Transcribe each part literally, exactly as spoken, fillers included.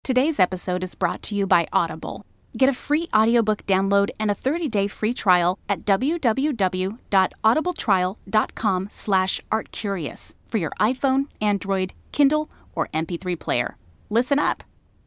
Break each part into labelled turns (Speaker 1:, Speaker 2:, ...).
Speaker 1: Today's episode is brought to you by Audible. Get a free audiobook download and a thirty-day free trial at www.audibletrial.com slash artcurious for your iPhone, Android, Kindle, or M P three player. Listen up.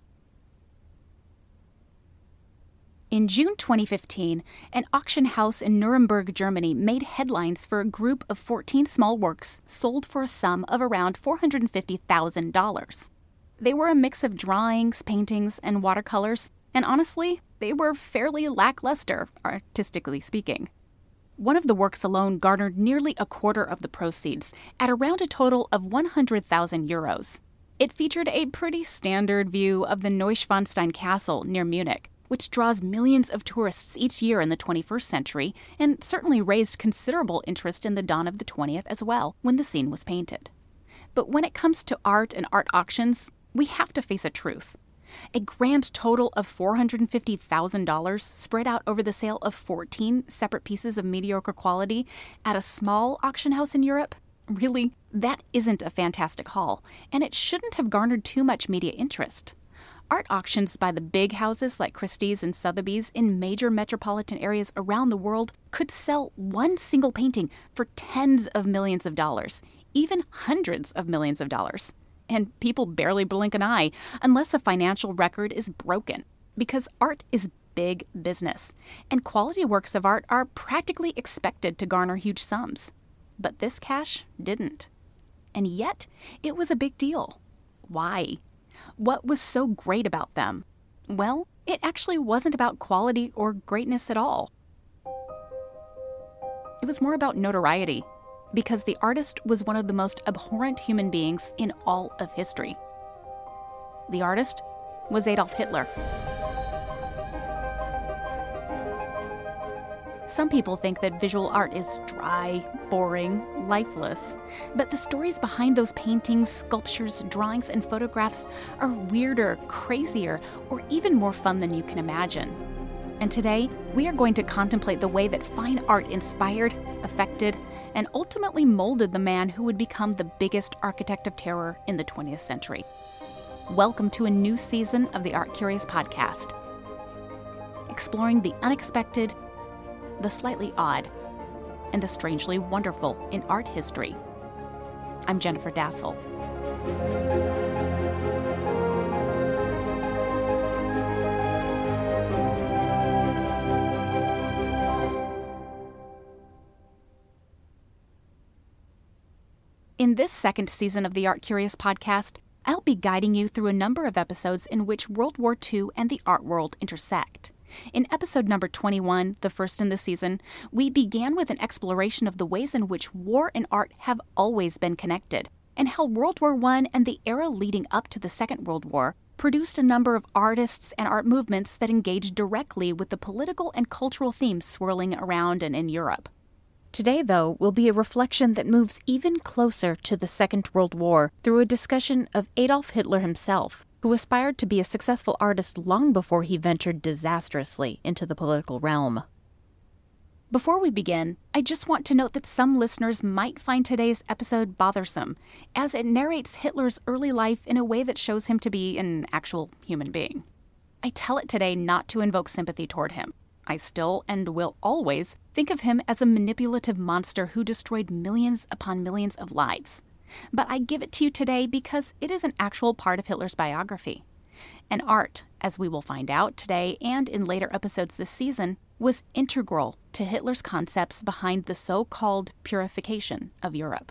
Speaker 1: In June twenty fifteen, an auction house in Nuremberg, Germany made headlines for a group of fourteen small works sold for a sum of around four hundred fifty thousand dollars. They were a mix of drawings, paintings, and watercolors, and honestly, they were fairly lackluster, artistically speaking. One of the works alone garnered nearly a quarter of the proceeds, at around a total of one hundred thousand euros. It featured a pretty standard view of the Neuschwanstein Castle near Munich, which draws millions of tourists each year in the twenty-first century, and certainly raised considerable interest in the dawn of the twentieth as well, when the scene was painted. But when it comes to art and art auctions, we have to face a truth. A grand total of four hundred fifty thousand dollars spread out over the sale of fourteen separate pieces of mediocre quality at a small auction house in Europe? Really, that isn't a fantastic haul, and it shouldn't have garnered too much media interest. Art auctions by the big houses like Christie's and Sotheby's in major metropolitan areas around the world could sell one single painting for tens of millions of dollars, even hundreds of millions of dollars. And people barely blink an eye unless a financial record is broken, because art is big business, and quality works of art are practically expected to garner huge sums. But this cash didn't. And yet, it was a big deal. Why? What was so great about them? Well, it actually wasn't about quality or greatness at all. It was more about notoriety, because the artist was one of the most abhorrent human beings in all of history. The artist was Adolf Hitler. Some people think that visual art is dry, boring, lifeless, but the stories behind those paintings, sculptures, drawings, and photographs are weirder, crazier, or even more fun than you can imagine. And today, we are going to contemplate the way that fine art inspired, affected, and ultimately molded the man who would become the biggest architect of terror in the twentieth century. Welcome to a new season of the Art Curious podcast, exploring the unexpected, the slightly odd, and the strangely wonderful in art history. I'm Jennifer Dassel. In this second season of the Art Curious podcast, I'll be guiding you through a number of episodes in which World War Two and the art world intersect. In episode number twenty-one, the first in the season, we began with an exploration of the ways in which war and art have always been connected, and how World War One and the era leading up to the Second World War produced a number of artists and art movements that engaged directly with the political and cultural themes swirling around and in Europe. Today, though, will be a reflection that moves even closer to the Second World War through a discussion of Adolf Hitler himself, who aspired to be a successful artist long before he ventured disastrously into the political realm. Before we begin, I just want to note that some listeners might find today's episode bothersome, as it narrates Hitler's early life in a way that shows him to be an actual human being. I tell it today not to invoke sympathy toward him. I still, and will always, think of him as a manipulative monster who destroyed millions upon millions of lives. But I give it to you today because it is an actual part of Hitler's biography. And art, as we will find out today and in later episodes this season, was integral to Hitler's concepts behind the so-called purification of Europe.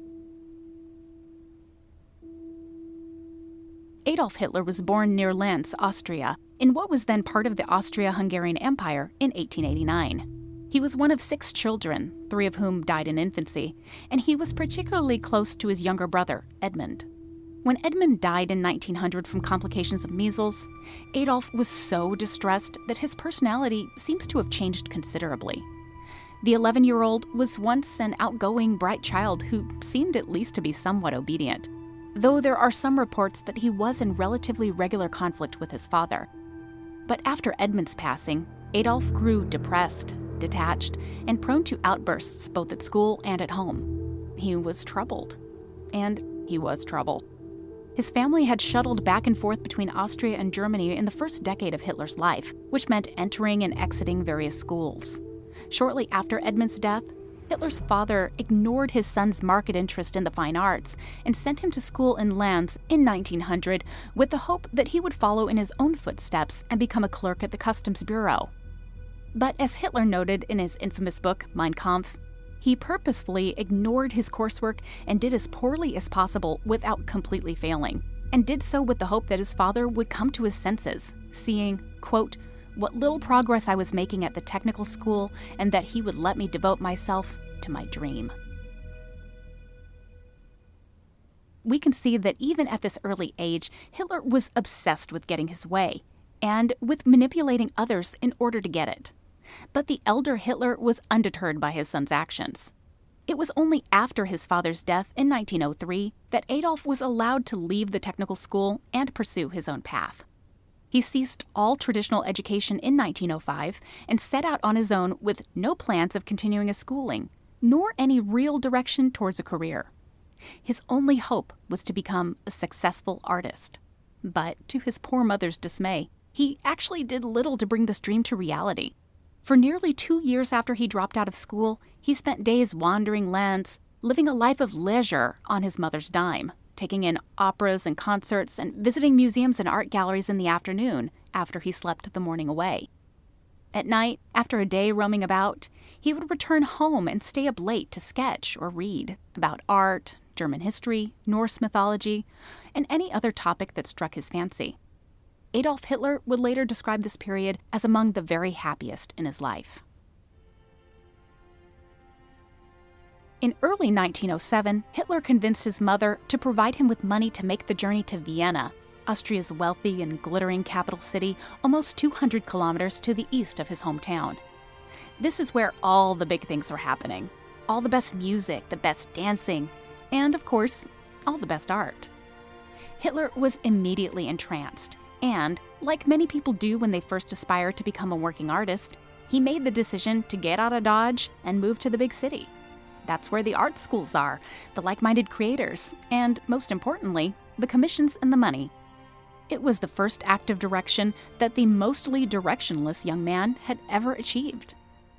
Speaker 1: Adolf Hitler was born near Linz, Austria, in what was then part of the Austria-Hungarian Empire in eighteen eighty-nine. He was one of six children, three of whom died in infancy, and he was particularly close to his younger brother, Edmund. When Edmund died in nineteen hundred from complications of measles, Adolf was so distressed that his personality seems to have changed considerably. The eleven-year-old was once an outgoing, bright child who seemed at least to be somewhat obedient, though there are some reports that he was in relatively regular conflict with his father. But after Edmund's passing, Adolf grew depressed, detached, and prone to outbursts both at school and at home. He was troubled. And he was trouble. His family had shuttled back and forth between Austria and Germany in the first decade of Hitler's life, which meant entering and exiting various schools. Shortly after Edmund's death, Hitler's father ignored his son's marked interest in the fine arts and sent him to school in Linz in nineteen hundred with the hope that he would follow in his own footsteps and become a clerk at the Customs Bureau. But as Hitler noted in his infamous book, Mein Kampf, he purposefully ignored his coursework and did as poorly as possible without completely failing, and did so with the hope that his father would come to his senses, seeing, quote, what little progress I was making at the technical school, and that he would let me devote myself to my dream. We can see that even at this early age, Hitler was obsessed with getting his way, and with manipulating others in order to get it. But the elder Hitler was undeterred by his son's actions. It was only after his father's death in nineteen oh three that Adolf was allowed to leave the technical school and pursue his own path. He ceased all traditional education in nineteen oh five and set out on his own with no plans of continuing his schooling, nor any real direction towards a career. His only hope was to become a successful artist. But to his poor mother's dismay, he actually did little to bring this dream to reality. For nearly two years after he dropped out of school, he spent days wandering Linz, living a life of leisure on his mother's dime, taking in operas and concerts and visiting museums and art galleries in the afternoon after he slept the morning away. At night, after a day roaming about, he would return home and stay up late to sketch or read about art, German history, Norse mythology, and any other topic that struck his fancy. Adolf Hitler would later describe this period as among the very happiest in his life. In early nineteen oh seven, Hitler convinced his mother to provide him with money to make the journey to Vienna, Austria's wealthy and glittering capital city, almost two hundred kilometers to the east of his hometown. This is where all the big things are happening. All the best music, the best dancing, and, of course, all the best art. Hitler was immediately entranced, and, like many people do when they first aspire to become a working artist, he made the decision to get out of Dodge and move to the big city. That's where the art schools are, the like-minded creators, and, most importantly, the commissions and the money. It was the first act of direction that the mostly directionless young man had ever achieved.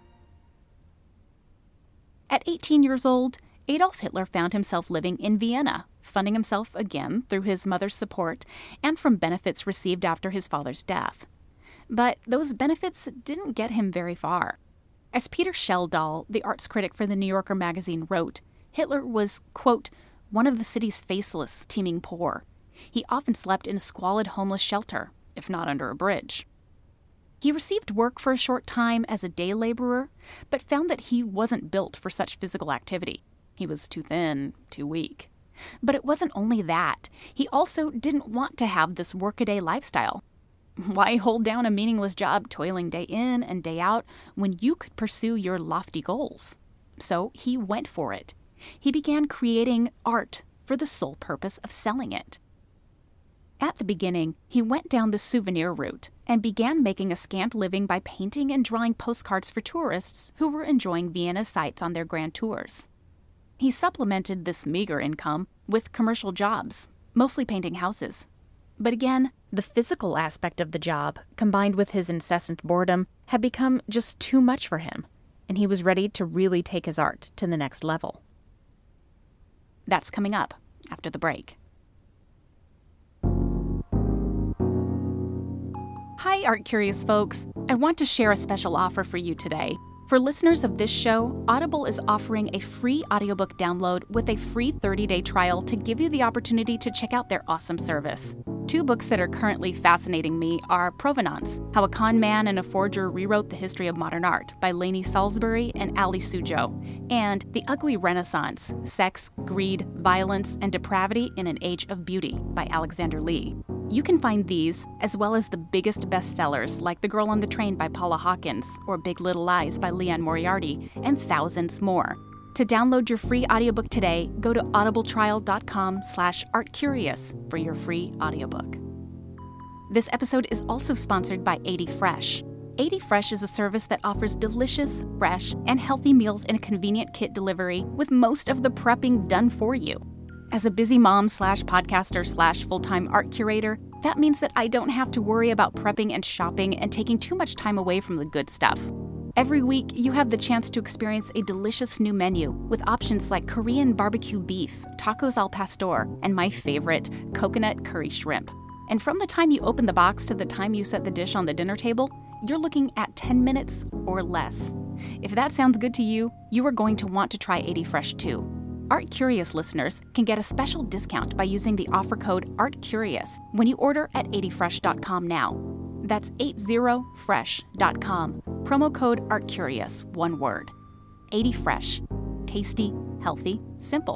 Speaker 1: At eighteen years old, Adolf Hitler found himself living in Vienna, funding himself again through his mother's support and from benefits received after his father's death. But those benefits didn't get him very far. As Peter Schjeldahl, the arts critic for the New Yorker magazine, wrote, Hitler was, quote, one of the city's faceless, teeming poor. He often slept in a squalid homeless shelter, if not under a bridge. He received work for a short time as a day laborer, but found that he wasn't built for such physical activity. He was too thin, too weak. But it wasn't only that. He also didn't want to have this workaday lifestyle. Why hold down a meaningless job toiling day in and day out when you could pursue your lofty goals? So he went for it. He began creating art for the sole purpose of selling it. At the beginning, he went down the souvenir route and began making a scant living by painting and drawing postcards for tourists who were enjoying Vienna sights on their grand tours. He supplemented this meager income with commercial jobs, mostly painting houses. But again, the physical aspect of the job, combined with his incessant boredom, had become just too much for him, and he was ready to really take his art to the next level. That's coming up after the break. Hi, Art Curious folks. I want to share a special offer for you today. For listeners of this show, Audible is offering a free audiobook download with a free thirty-day trial to give you the opportunity to check out their awesome service. Two books that are currently fascinating me are Provenance, How a Con Man and a Forger Rewrote the History of Modern Art by Lainey Salisbury and Ali Sujo, and The Ugly Renaissance, Sex, Greed, Violence, and Depravity in an Age of Beauty by Alexander Lee. You can find these, as well as the biggest bestsellers like The Girl on the Train by Paula Hawkins or Big Little Lies by Leanne Moriarty, and thousands more. To download your free audiobook today, go to audibletrial.com slash artcurious for your free audiobook. This episode is also sponsored by eighty fresh. eighty fresh is a service that offers delicious, fresh, and healthy meals in a convenient kit delivery with most of the prepping done for you. As a busy mom slash podcaster slash full-time art curator, that means that I don't have to worry about prepping and shopping and taking too much time away from the good stuff. Every week, you have the chance to experience a delicious new menu with options like Korean barbecue beef, tacos al pastor, and my favorite, coconut curry shrimp. And from the time you open the box to the time you set the dish on the dinner table, you're looking at ten minutes or less. If that sounds good to you, you are going to want to try eighty fresh too. Art Curious listeners can get a special discount by using the offer code ARTCurious when you order at eighty fresh dot com now. That's eighty fresh dot com. Promo code ARTCurious, one word. eighty fresh. Tasty, healthy, simple.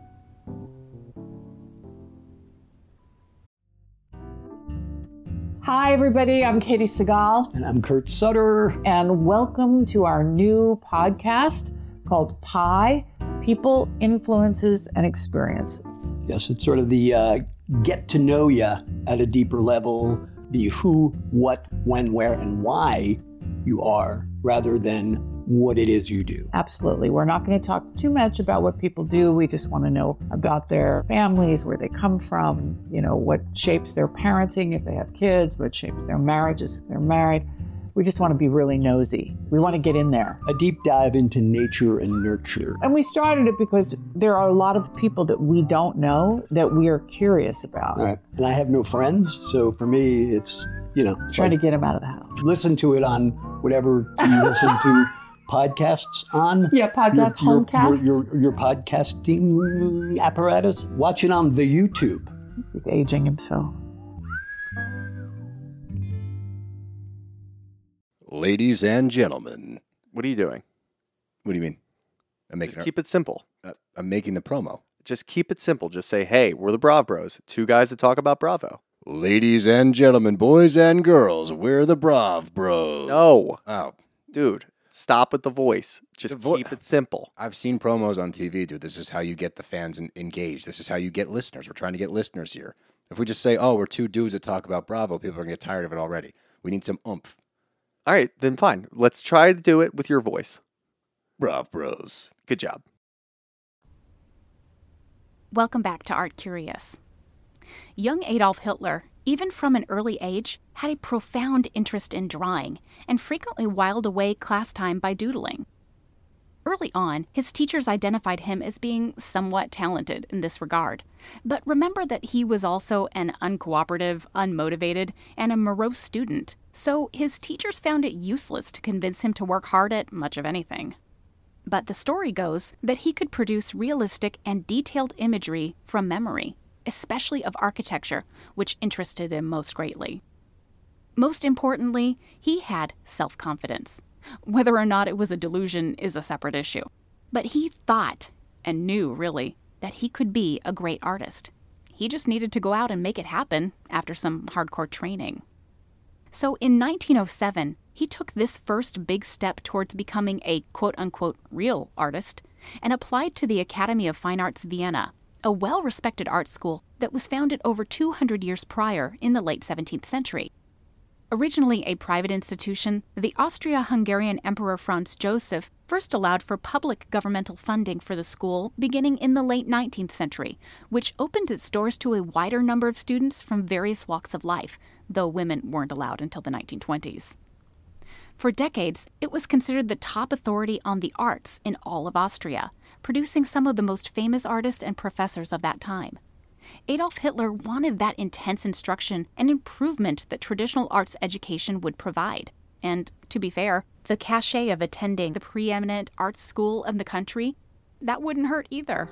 Speaker 2: Hi, everybody. I'm Katie Segal.
Speaker 3: And I'm Kurt Sutter.
Speaker 2: And welcome to our new podcast called Pi, People, Influences, and Experiences.
Speaker 3: Yes, it's sort of the uh, get to know you at a deeper level, the who, what, when, where, and why you are, rather than what it is you do.
Speaker 2: Absolutely. We're not going to talk too much about what people do. We just want to know about their families, where they come from, you know, what shapes their parenting if they have kids, what shapes their marriages if they're married. We just want to be really nosy. We want to get in there.
Speaker 3: A deep dive into nature and nurture.
Speaker 2: And we started it because there are a lot of people that we don't know that we are curious about.
Speaker 3: Right. And I have no friends, so for me, it's, you know.
Speaker 2: Trying like, to get them out of the house.
Speaker 3: Listen to it on whatever you listen to podcasts on.
Speaker 2: Yeah, podcast,
Speaker 3: your,
Speaker 2: homecasts.
Speaker 3: Your, your, your podcasting apparatus. Watch it on the YouTube.
Speaker 2: He's aging himself.
Speaker 4: Ladies and gentlemen.
Speaker 5: What are you doing?
Speaker 4: What do you mean? I'm making
Speaker 5: Just
Speaker 4: a,
Speaker 5: keep it simple.
Speaker 4: uh, I'm making the promo.
Speaker 5: Just keep it simple. Just say, hey, we're the Brav Bros. Two guys that talk about Bravo.
Speaker 4: Ladies and gentlemen, boys and girls, we're the Brav Bros.
Speaker 5: No.
Speaker 4: Oh.
Speaker 5: Dude, stop with the voice. Just
Speaker 4: The vo-
Speaker 5: keep it simple.
Speaker 4: I've seen promos on T V, dude. This is how you get the fans en- engaged. This is how you get listeners. We're trying to get listeners here. If we just say, oh, we're two dudes that talk about Bravo, people are going to get tired of it already. We need some oomph.
Speaker 5: All right, then fine. Let's try to do it with your voice.
Speaker 4: Brav Bros.
Speaker 5: Good job.
Speaker 1: Welcome back to Art Curious. Young Adolf Hitler, even from an early age, had a profound interest in drawing and frequently whiled away class time by doodling. Early on, his teachers identified him as being somewhat talented in this regard. But remember that he was also an uncooperative, unmotivated, and a morose student, so his teachers found it useless to convince him to work hard at much of anything. But the story goes that he could produce realistic and detailed imagery from memory, especially of architecture, which interested him most greatly. Most importantly, he had self-confidence. Whether or not it was a delusion is a separate issue. But he thought, and knew really, that he could be a great artist. He just needed to go out and make it happen after some hardcore training. So in nineteen oh seven, he took this first big step towards becoming a quote-unquote real artist and applied to the Academy of Fine Arts Vienna, a well-respected art school that was founded over two hundred years prior in the late seventeenth century. Originally a private institution, the Austria-Hungarian Emperor Franz Joseph first allowed for public governmental funding for the school beginning in the late nineteenth century, which opened its doors to a wider number of students from various walks of life, though women weren't allowed until the nineteen twenties. For decades, it was considered the top authority on the arts in all of Austria, producing some of the most famous artists and professors of that time. Adolf Hitler wanted that intense instruction and improvement that traditional arts education would provide. And, to be fair, the cachet of attending the preeminent arts school of the country, that wouldn't hurt either.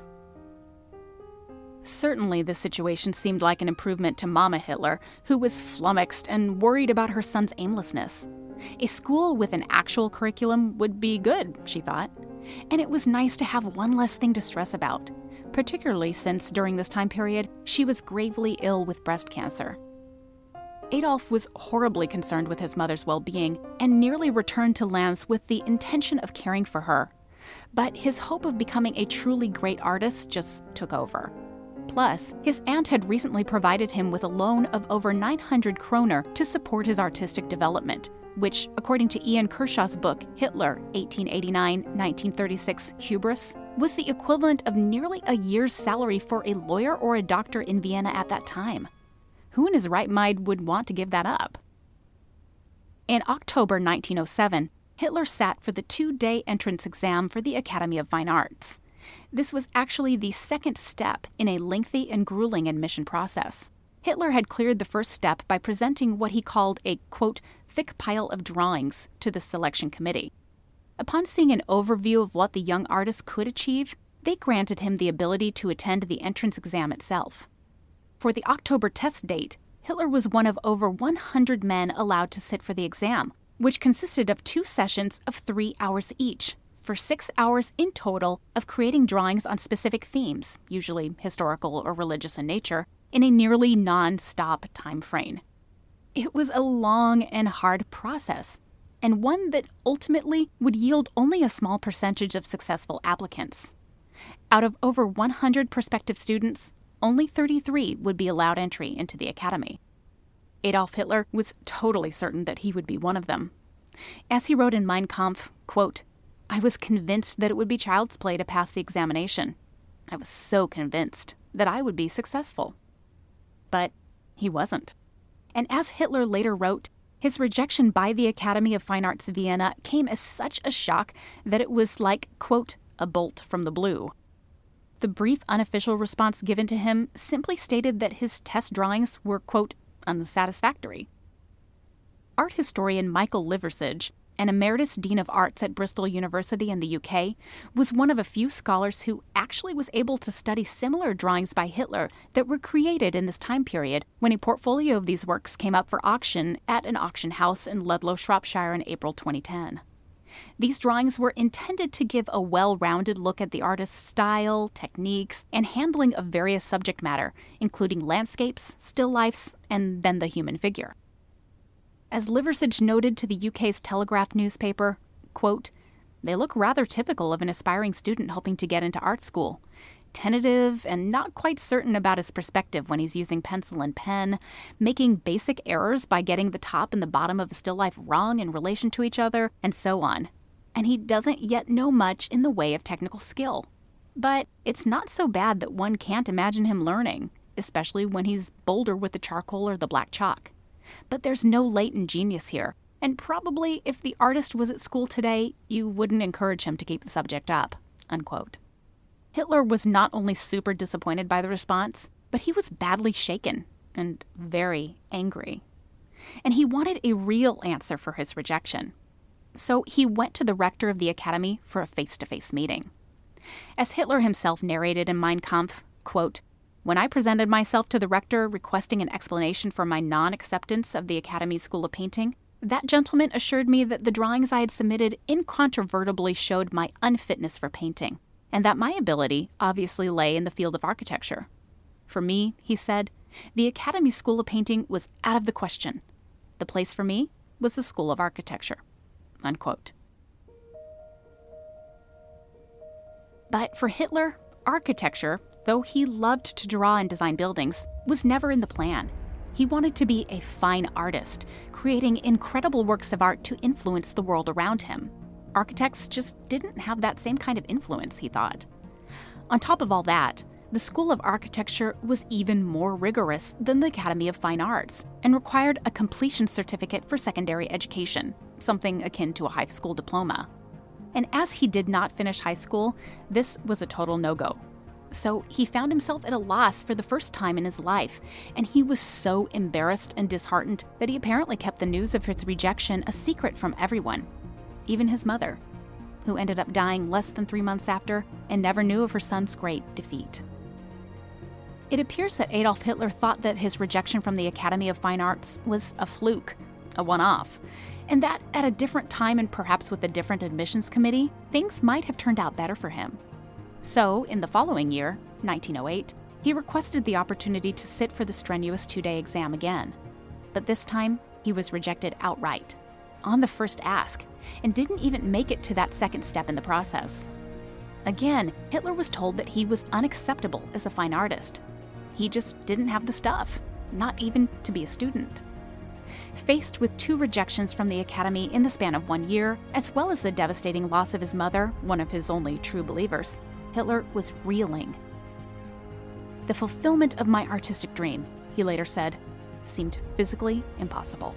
Speaker 1: Certainly, the situation seemed like an improvement to Mama Hitler, who was flummoxed and worried about her son's aimlessness. A school with an actual curriculum would be good, she thought. And it was nice to have one less thing to stress about, particularly since during this time period, she was gravely ill with breast cancer. Adolf was horribly concerned with his mother's well-being and nearly returned to Lanz with the intention of caring for her. But his hope of becoming a truly great artist just took over. Plus, his aunt had recently provided him with a loan of over nine hundred kroner to support his artistic development, which, according to Ian Kershaw's book, Hitler, eighteen eighty-nine to nineteen thirty-six, Hubris, was the equivalent of nearly a year's salary for a lawyer or a doctor in Vienna at that time. Who in his right mind would want to give that up? In October nineteen oh seven, Hitler sat for the two-day entrance exam for the Academy of Fine Arts. This was actually the second step in a lengthy and grueling admission process. Hitler had cleared the first step by presenting what he called a, quote, thick pile of drawings to the selection committee. Upon seeing an overview of what the young artist could achieve, they granted him the ability to attend the entrance exam itself. For the October test date, Hitler was one of over one hundred men allowed to sit for the exam, which consisted of two sessions of three hours each, for six hours in total of creating drawings on specific themes, usually historical or religious in nature, in a nearly non-stop time frame. It was a long and hard process, and one that ultimately would yield only a small percentage of successful applicants. Out of over one hundred prospective students, only thirty-three would be allowed entry into the academy. Adolf Hitler was totally certain that he would be one of them. As he wrote in Mein Kampf, quote, "I was convinced that it would be child's play to pass the examination. I was so convinced that I would be successful." But he wasn't. And as Hitler later wrote, his rejection by the Academy of Fine Arts Vienna came as such a shock that it was like, quote, a bolt from the blue. The brief unofficial response given to him simply stated that his test drawings were, quote, unsatisfactory. Art historian Michael Liversidge, an emeritus dean of arts at Bristol University in the U K, was one of a few scholars who actually was able to study similar drawings by Hitler that were created in this time period when a portfolio of these works came up for auction at an auction house in Ludlow, Shropshire in April twenty ten. These drawings were intended to give a well-rounded look at the artist's style, techniques, and handling of various subject matter, including landscapes, still lifes, and then the human figure. As Liversidge noted to the U K's Telegraph newspaper, quote, "They look rather typical of an aspiring student hoping to get into art school. Tentative and not quite certain about his perspective when he's using pencil and pen, making basic errors by getting the top and the bottom of a still life wrong in relation to each other, and so on. And he doesn't yet know much in the way of technical skill. But it's not so bad that one can't imagine him learning, especially when he's bolder with the charcoal or the black chalk. But there's no latent genius here, and probably if the artist was at school today, you wouldn't encourage him to keep the subject up," unquote. Hitler was not only super disappointed by the response, but he was badly shaken and very angry. And he wanted a real answer for his rejection. So he went to the rector of the academy for a face-to-face meeting. As Hitler himself narrated in Mein Kampf, quote, "When I presented myself to the rector requesting an explanation for my non-acceptance of the Academy School of Painting, that gentleman assured me that the drawings I had submitted incontrovertibly showed my unfitness for painting, and that my ability obviously lay in the field of architecture. For me," he said, "the Academy School of Painting was out of the question. The place for me was the School of Architecture," unquote. But for Hitler, architecture, though he loved to draw and design buildings, was never in the plan. He wanted to be a fine artist, creating incredible works of art to influence the world around him. Architects just didn't have that same kind of influence, he thought. On top of all that, the School of Architecture was even more rigorous than the Academy of Fine Arts and required a completion certificate for secondary education, something akin to a high school diploma. And as he did not finish high school, this was a total no-go. So he found himself at a loss for the first time in his life, and he was so embarrassed and disheartened that he apparently kept the news of his rejection a secret from everyone, even his mother, who ended up dying less than three months after and never knew of her son's great defeat. It appears that Adolf Hitler thought that his rejection from the Academy of Fine Arts was a fluke, a one-off, and that at a different time and perhaps with a different admissions committee, things might have turned out better for him. So, in the following year, nineteen oh eight, he requested the opportunity to sit for the strenuous two-day exam again. But this time, he was rejected outright, on the first ask, and didn't even make it to that second step in the process. Again, Hitler was told that he was unacceptable as a fine artist. He just didn't have the stuff, not even to be a student. Faced with two rejections from the Academy in the span of one year, as well as the devastating loss of his mother, one of his only true believers, Hitler was reeling. "The fulfillment of my artistic dream," he later said, seemed physically impossible.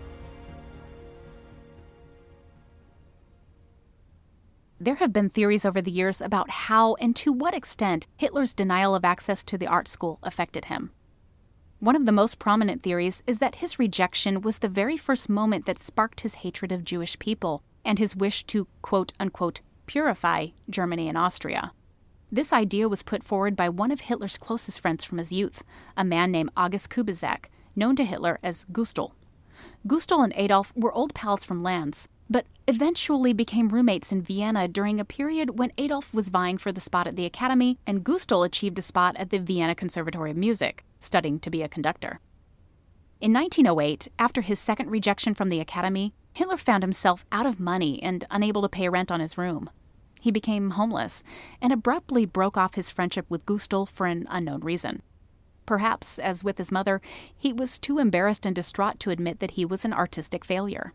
Speaker 1: There have been theories over the years about how and to what extent Hitler's denial of access to the art school affected him. One of the most prominent theories is that his rejection was the very first moment that sparked his hatred of Jewish people and his wish to, quote-unquote, purify Germany and Austria. This idea was put forward by one of Hitler's closest friends from his youth, a man named August Kubizek, known to Hitler as Gustl. Gustl and Adolf were old pals from Lanz, but eventually became roommates in Vienna during a period when Adolf was vying for the spot at the Academy and Gustl achieved a spot at the Vienna Conservatory of Music, studying to be a conductor. In nineteen oh eight, after his second rejection from the Academy, Hitler found himself out of money and unable to pay rent on his room. He became homeless and abruptly broke off his friendship with Gustl for an unknown reason. Perhaps, as with his mother, he was too embarrassed and distraught to admit that he was an artistic failure.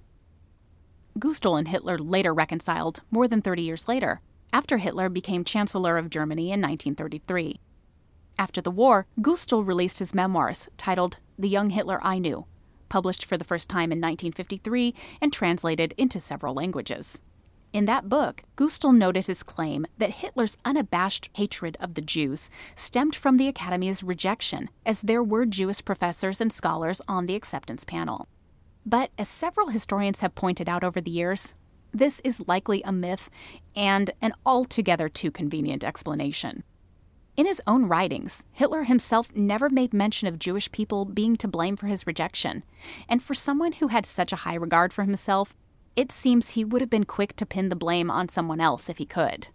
Speaker 1: Gustl and Hitler later reconciled more than thirty years later, after Hitler became Chancellor of Germany in nineteen thirty-three. After the war, Gustl released his memoirs titled The Young Hitler I Knew, published for the first time in nineteen fifty-three and translated into several languages. In that book, Gustl noted his claim that Hitler's unabashed hatred of the Jews stemmed from the Academy's rejection, as there were Jewish professors and scholars on the acceptance panel. But as several historians have pointed out over the years, this is likely a myth and an altogether too convenient explanation. In his own writings, Hitler himself never made mention of Jewish people being to blame for his rejection, and for someone who had such a high regard for himself, it seems he would have been quick to pin the blame on someone else if he could.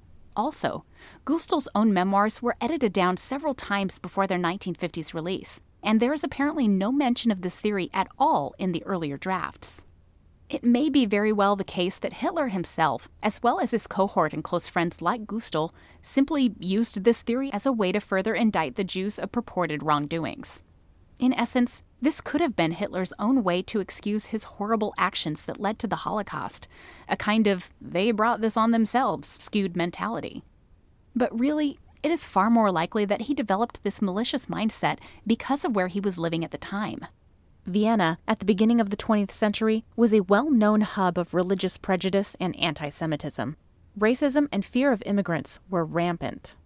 Speaker 1: Also, Gustl's own memoirs were edited down several times before their nineteen fifties release, and there is apparently no mention of this theory at all in the earlier drafts. It may be very well the case that Hitler himself, as well as his cohort and close friends like Gustl, simply used this theory as a way to further indict the Jews of purported wrongdoings. In essence, this could have been Hitler's own way to excuse his horrible actions that led to the Holocaust, a kind of they brought this on themselves skewed mentality. But really, it is far more likely that he developed this malicious mindset because of where he was living at the time. Vienna, at the beginning of the twentieth century, was a well-known hub of religious prejudice and anti-Semitism. Racism and fear of immigrants were rampant.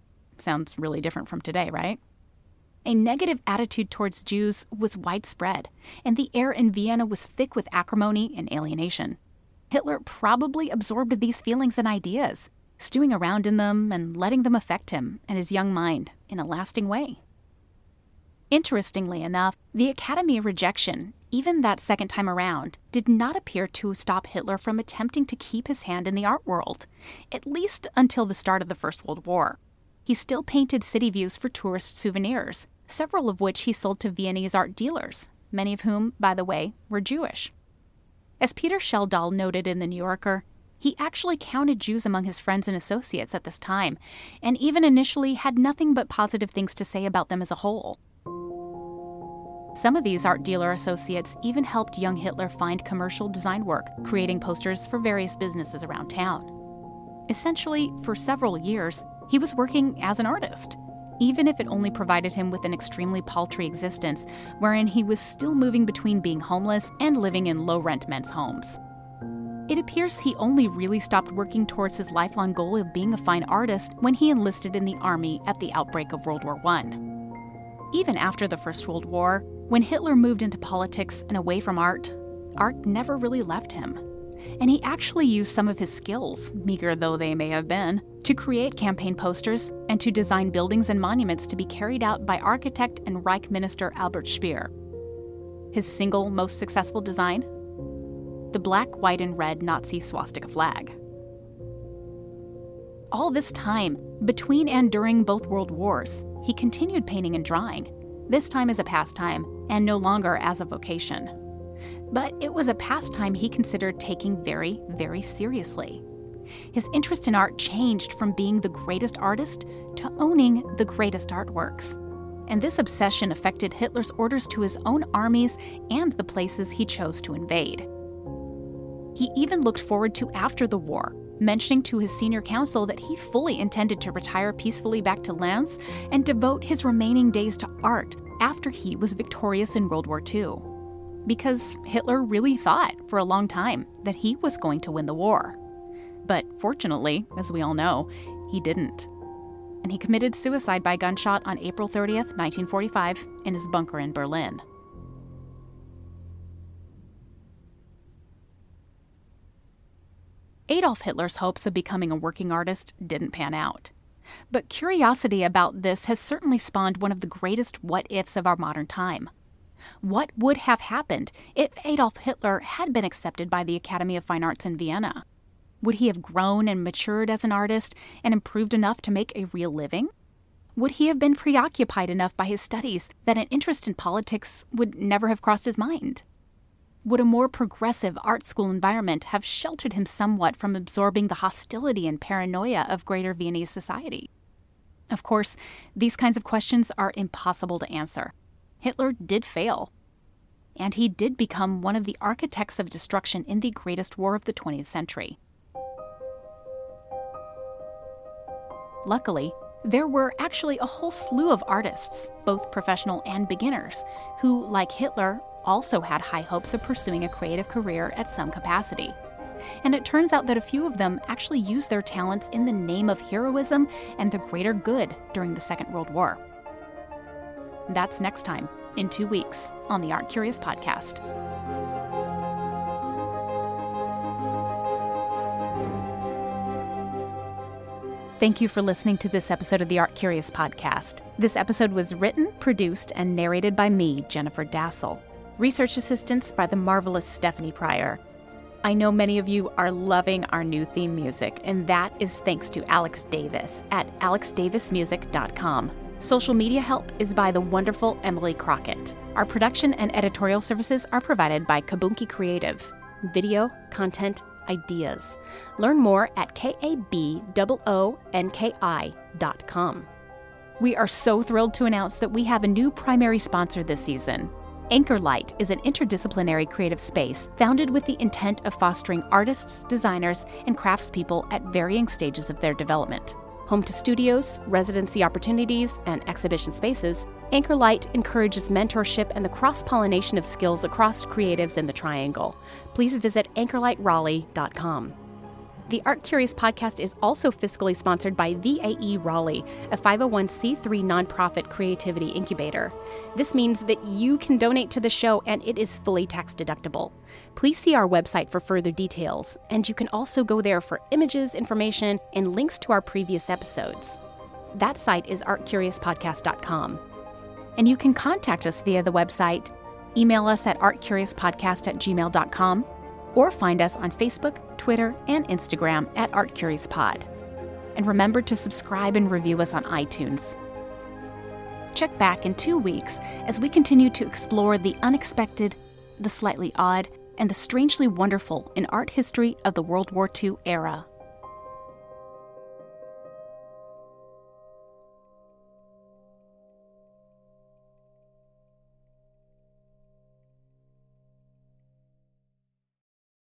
Speaker 1: Sounds really different from today, right? A negative attitude towards Jews was widespread, and the air in Vienna was thick with acrimony and alienation. Hitler probably absorbed these feelings and ideas, stewing around in them and letting them affect him and his young mind in a lasting way. Interestingly enough, the Academy rejection, even that second time around, did not appear to stop Hitler from attempting to keep his hand in the art world, at least until the start of the First World War. He still painted city views for tourist souvenirs, several of which he sold to Viennese art dealers, many of whom, by the way, were Jewish. As Peter Schjeldahl noted in The New Yorker, he actually counted Jews among his friends and associates at this time, and even initially had nothing but positive things to say about them as a whole. Some of these art dealer associates even helped young Hitler find commercial design work, creating posters for various businesses around town. Essentially, for several years, he was working as an artist, even if it only provided him with an extremely paltry existence, wherein he was still moving between being homeless and living in low-rent men's homes. It appears he only really stopped working towards his lifelong goal of being a fine artist when he enlisted in the army at the outbreak of World War One. Even after the First World War, when Hitler moved into politics and away from art, art never really left him. And he actually used some of his skills, meager though they may have been, to create campaign posters and to design buildings and monuments to be carried out by architect and Reich Minister Albert Speer. His single most successful design? The black, white, and red Nazi swastika flag. All this time, between and during both world wars, he continued painting and drawing, this time as a pastime and no longer as a vocation. But it was a pastime he considered taking very, very seriously. His interest in art changed from being the greatest artist to owning the greatest artworks. And this obsession affected Hitler's orders to his own armies and the places he chose to invade. He even looked forward to after the war, mentioning to his senior counsel that he fully intended to retire peacefully back to Lens and devote his remaining days to art after he was victorious in World War Two. Because Hitler really thought for a long time that he was going to win the war. But fortunately, as we all know, he didn't. And he committed suicide by gunshot on April thirtieth, nineteen forty-five, in his bunker in Berlin. Adolf Hitler's hopes of becoming a working artist didn't pan out. But curiosity about this has certainly spawned one of the greatest what-ifs of our modern time. What would have happened if Adolf Hitler had been accepted by the Academy of Fine Arts in Vienna? Would he have grown and matured as an artist and improved enough to make a real living? Would he have been preoccupied enough by his studies that an interest in politics would never have crossed his mind? Would a more progressive art school environment have sheltered him somewhat from absorbing the hostility and paranoia of Greater Viennese society? Of course, these kinds of questions are impossible to answer. Hitler did fail. And he did become one of the architects of destruction in the greatest war of the twentieth century. Luckily, there were actually a whole slew of artists, both professional and beginners, who, like Hitler, also had high hopes of pursuing a creative career at some capacity. And it turns out that a few of them actually used their talents in the name of heroism and the greater good during the Second World War. That's next time, in two weeks, on the Art Curious podcast. Thank you for listening to this episode of the Art Curious podcast. This episode was written, produced, and narrated by me, Jennifer Dassel. Research assistance by the marvelous Stephanie Pryor. I know many of you are loving our new theme music, and that is thanks to Alex Davis at alex davis music dot com. Social media help is by the wonderful Emily Crockett. Our production and editorial services are provided by Kabunki Creative. Video, content, ideas. Learn more at K A B O O N K I dot com. We are so thrilled to announce that we have a new primary sponsor this season. Anchor Light is an interdisciplinary creative space founded with the intent of fostering artists, designers, and craftspeople at varying stages of their development. Home to studios, residency opportunities, and exhibition spaces, Anchor Light encourages mentorship and the cross-pollination of skills across creatives in the Triangle. Please visit anchor light raleigh dot com. The Art Curious podcast is also fiscally sponsored by V A E Raleigh, a five oh one c three nonprofit creativity incubator. This means that you can donate to the show and it is fully tax deductible. Please see our website for further details, and you can also go there for images, information, and links to our previous episodes. That site is art curious podcast dot com. And you can contact us via the website, email us at art curious podcast at gmail dot com, or find us on Facebook, Twitter, and Instagram at ArtCuriousPod. And remember to subscribe and review us on iTunes. Check back in two weeks as we continue to explore the unexpected, the slightly odd, and the strangely wonderful in art history of the World War Two era.